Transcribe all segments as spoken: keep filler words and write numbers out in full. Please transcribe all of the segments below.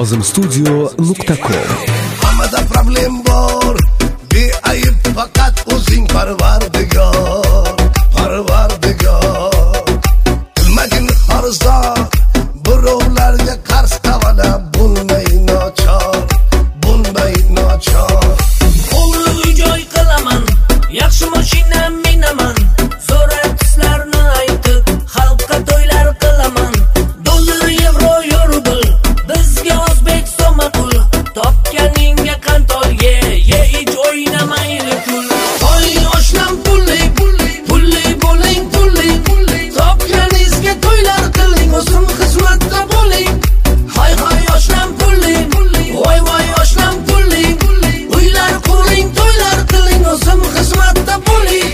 nozim studio nuqta com. Hammada problem bor, beayb faqat o'zing Parvardigor, Parvardigor. Qilmagin arzo, birovlarga qarz qavala, bo'lmay nochor, bo'lmay nochor. O'g'li uy-joy qilaman, yaxshi mashina minaman, so'ratlarni aytib, xalqqa to'ylar qilaman. Dollar, yevro, yurbil, bizga o'zbek so'ma pul, topganingga qantol ye, ye ich o'ynamayli kul. Oy oshnam pulli, pulli bo'ling, pulli, topganingizga to'ylar qiling, o'zim xizmatda bo'ling. Hay hay oshnam pulli, voy voy oshnam pulli, uylar quring, to'ylar qiling, o'zim xizmatda bo'ling.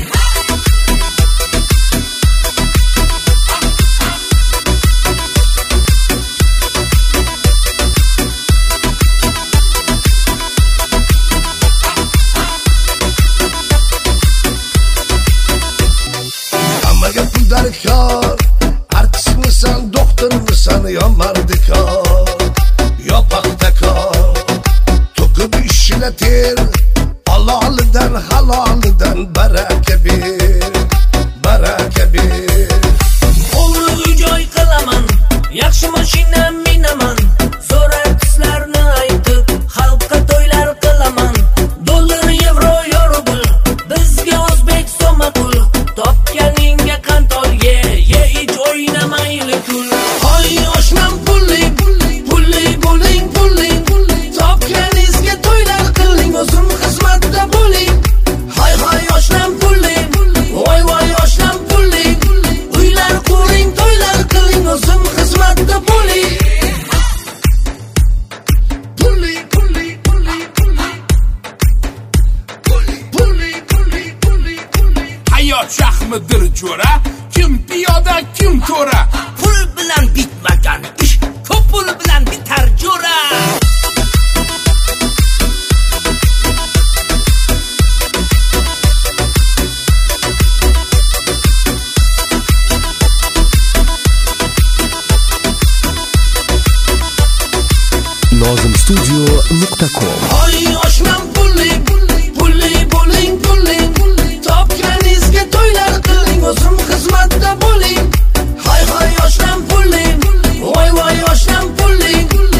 Hammaga pul darkor, artistmisan, doktormisan, yo mardikor, yo paxtakor. To'kib ishlatir, halolidan halolidan baraka ber, baraka ber. O'g'li uy-joy qilaman, yaxshi mashina minaman, so'ratlarni aytib, xalqqa to'ylar qilaman. Dollar, yevro, yurbil, bizga o'zbek so'ma pul, topganingga qantol ye, ye ich o'ynamayli kul. Hoy oshnam pulli, pulli bo'ling, pulli, topganingizga to'ylar qiling, o'zim xizmatda bo'ling. Hay hay oshnam pulli, voy voy oshnam pulli, uylar quring, to'ylar qiling, o'zim xizmatda bo'ling. Pulli, pulli, pulli, pulli, pulli, pulli, pulli, pulli. Hayot shahmidir jo'ra, kim piyoda, kim to'ra. Pul bilan bitmagan ish, ko'p pul bilan bitar jo'ra. nozim studio nuqta com. Hoy oshnam pulli, pulli bo'ling, pulli, topganingizga to'ylar qiling, o'zim xizmatda bo'ling. Hay hay oshnam pulli, voy voy oshnam pulli,